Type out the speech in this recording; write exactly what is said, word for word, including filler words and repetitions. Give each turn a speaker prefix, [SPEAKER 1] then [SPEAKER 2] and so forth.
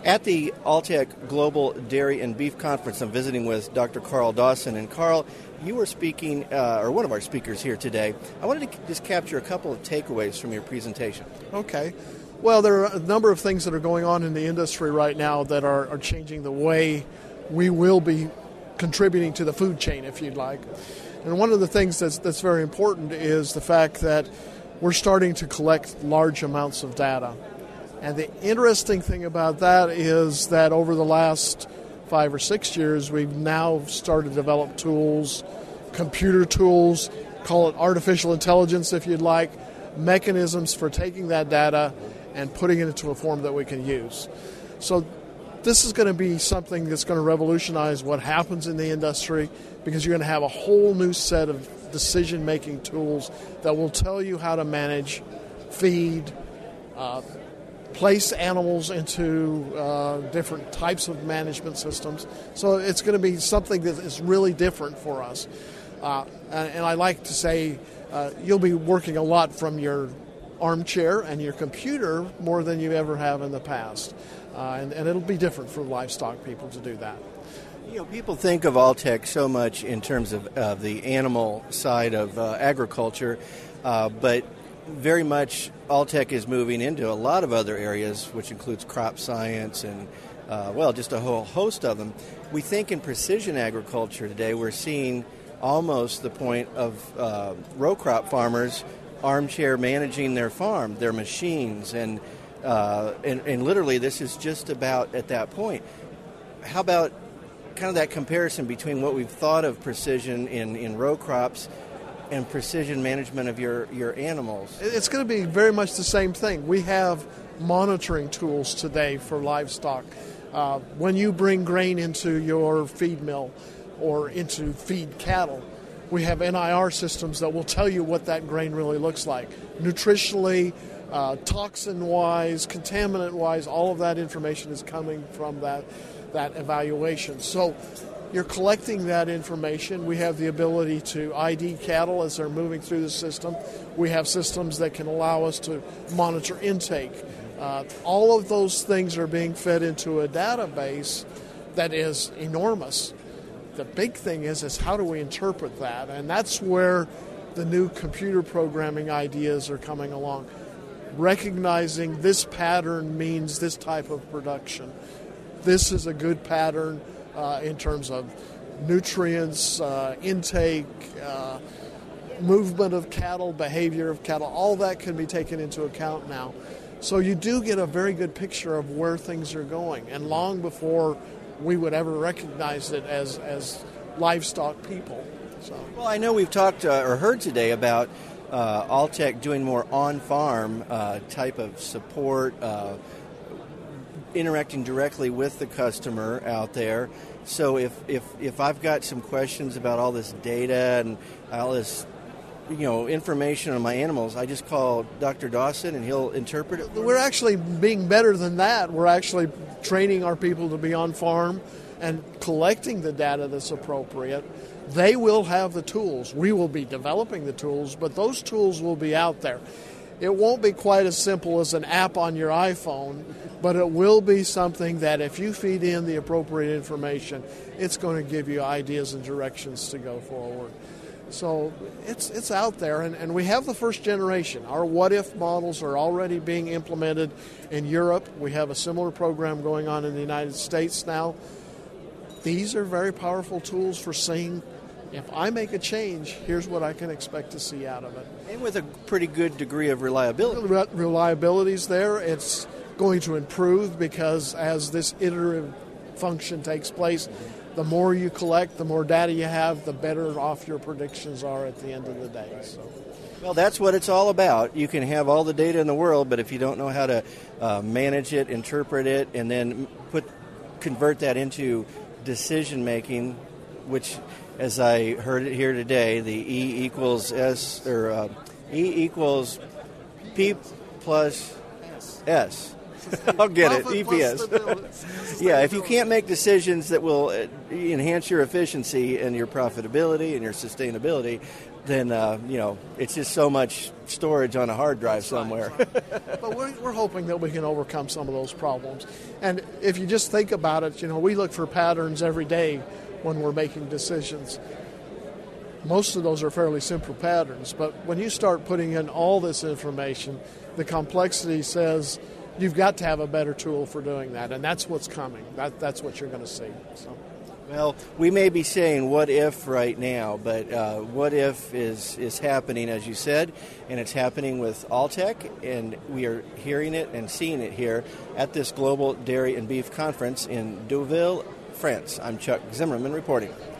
[SPEAKER 1] At the Alltech Global Dairy and Beef Conference, I'm visiting with Doctor Carl Dawson. And Carl, you were speaking, uh, or one of our speakers here today. I wanted to just capture a couple of takeaways from your presentation.
[SPEAKER 2] Okay. Well, there are a number of things that are going on in the industry right now that are, are changing the way we will be contributing to the food chain, if you'd like. And one of the things that's, that's very important is the fact that we're starting to collect large amounts of data. And the interesting thing about that is that over the last five or six years, we've now started to develop tools, computer tools, call it artificial intelligence if you'd like, mechanisms for taking that data and putting it into a form that we can use. So this is going to be something that's going to revolutionize what happens in the industry, because you're going to have a whole new set of decision-making tools that will tell you how to manage, feed, uh, place animals into uh, different types of management systems. So it's going to be something that is really different for us. Uh, and, and I like to say uh, you'll be working a lot from your armchair and your computer more than you ever have in the past. Uh, and, and it'll be different for livestock people to do that.
[SPEAKER 1] You know, people think of Alltech so much in terms of uh, the animal side of uh, agriculture, uh, but very much Alltech is moving into a lot of other areas, which includes crop science and, uh, well, just a whole host of them. We think in precision agriculture today, we're seeing almost the point of uh, row crop farmers armchair managing their farm, their machines, and, uh, and and literally this is just about at that point. How about kind of that comparison between what we've thought of precision in, in row crops and precision management of your, your animals?
[SPEAKER 2] It's going to be very much the same thing. We have monitoring tools today for livestock. Uh, when you bring grain into your feed mill or into feed cattle, we have N I R systems that will tell you what that grain really looks like. Nutritionally, uh, toxin-wise, contaminant-wise, all of that information is coming from that, that evaluation. So you're collecting that information. We have the ability to I D cattle as they're moving through the system. We have systems that can allow us to monitor intake. Uh, all of those things are being fed into a database that is enormous. The big thing is, is how do we interpret that? And that's where the new computer programming ideas are coming along. Recognizing this pattern means this type of production. This is a good pattern uh, in terms of nutrients, uh, intake, uh, movement of cattle, behavior of cattle. All that can be taken into account now. So you do get a very good picture of where things are going. And long before we would ever recognize it as, as livestock people. So.
[SPEAKER 1] Well, I know we've talked uh, or heard today about uh, Alltech doing more on-farm uh, type of support, uh, interacting directly with the customer out there. So if, if, if I've got some questions about all this data and all this, you know, information on my animals, I just call Doctor Dawson and he'll interpret it.
[SPEAKER 2] We're actually being better than that. We're actually training our people to be on farm and collecting the data that's appropriate. They will have the tools. We will be developing the tools, but those tools will be out there. It won't be quite as simple as an app on your iPhone, but it will be something that if you feed in the appropriate information, it's going to give you ideas and directions to go forward. So it's it's out there, and, and we have the first generation. Our what-if models are already being implemented in Europe. We have a similar program going on in the United States now. These are very powerful tools for saying, if I make a change, here's what I can expect to see out of it.
[SPEAKER 1] And with a pretty good degree of reliability.
[SPEAKER 2] Re- reliability's there. It's going to improve because as this iterative function takes place, the more you collect, the more data you have, the better off your predictions are at the end of the day. So.
[SPEAKER 1] Well, that's what it's all about. You can have all the data in the world, but if you don't know how to uh, manage it, interpret it, and then put convert that into decision-making, which, as I heard it here today, the E equals S, or uh, E equals P plus S. I'll get it, E P S. Yeah, if you can't make decisions that will enhance your efficiency and your profitability and your sustainability, then uh, you know it's just so much storage on a hard drive somewhere.
[SPEAKER 2] Right, right. But we're, we're hoping that we can overcome some of those problems. And if you just think about it, you know, we look for patterns every day when we're making decisions. Most of those are fairly simple patterns, but when you start putting in all this information, the complexity says you've got to have a better tool for doing that, and that's what's coming. That, that's what you're going to see. So.
[SPEAKER 1] Well, we may be saying what if right now, but uh, what if is, is happening, as you said, and it's happening with Alltech, and we are hearing it and seeing it here at this Global Dairy and Beef Conference in Deauville, France. I'm Chuck Zimmerman reporting.